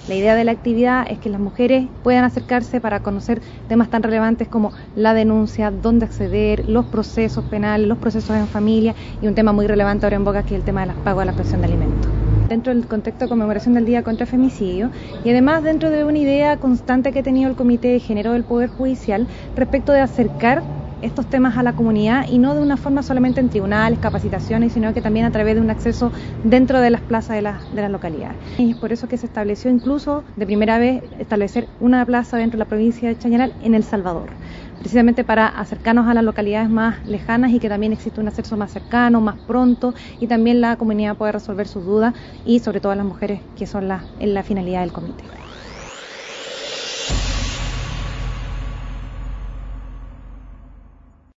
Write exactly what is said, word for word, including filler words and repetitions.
La idea de la actividad es que las mujeres puedan acercarse para conocer temas tan relevantes como la denuncia, dónde acceder, los procesos penales, los procesos en familia y un tema muy relevante ahora en boga que es el tema de las pagos de la pensión de alimentos. Dentro del contexto de conmemoración del Día contra el Femicidio y además dentro de una idea constante que ha tenido el Comité de Género del Poder Judicial respecto de acercar estos temas a la comunidad y no de una forma solamente en tribunales, capacitaciones, sino que también a través de un acceso dentro de las plazas de las de las localidades. Y es por eso que se estableció incluso de primera vez establecer una plaza dentro de la provincia de Chañaral en El Salvador, precisamente para acercarnos a las localidades más lejanas y que también exista un acceso más cercano, más pronto y también la comunidad pueda resolver sus dudas y sobre todo las mujeres que son la, en la finalidad del comité.